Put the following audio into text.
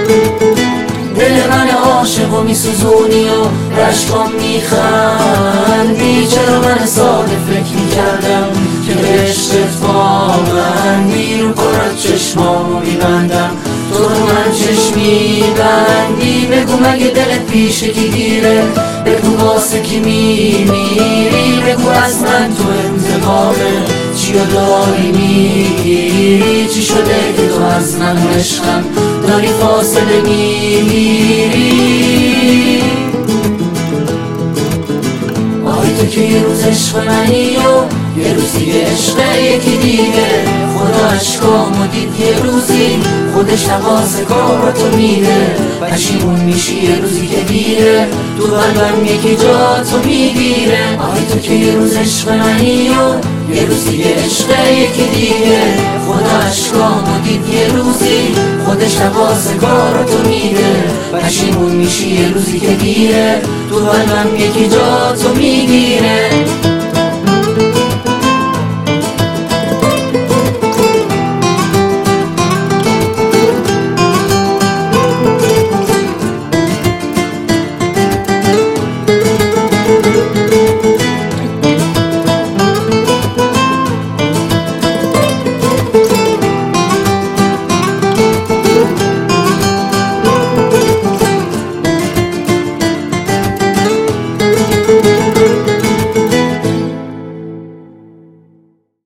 دل من عاشق و میسوزونی و رشکام میخندی. چرا من ساده فکر میکردم که به عشقت واقعندی، رو کند چشمامو میبندم تو رو من چشمی بندی. بگو مگه دلت پیش کی دیره، بگو واسه کی میمیری، بگو از من تو انتقامه چیو داری میگیری. چی شده که تو از من عشقم داری فاصله میگیری؟ آی تو که یه روز عشق منی و یه روز دیگه عشق یکی دیگه. خدا عشقامو دید یه روزی خودش تقاضا کاراتو میده. پشیمون میشی یه روزی که دیره، تو قلبم یکی جا تو میگیره. آی تو که یه روز عشق منی و یه روز دیگه عشق یکی دیگه. خدا عشقامو دید یه روزی خودش تقاضا کاراتو میده. پشیمون میشی یه روزی که دیره، تو قلبم یکی جا تو میگیره.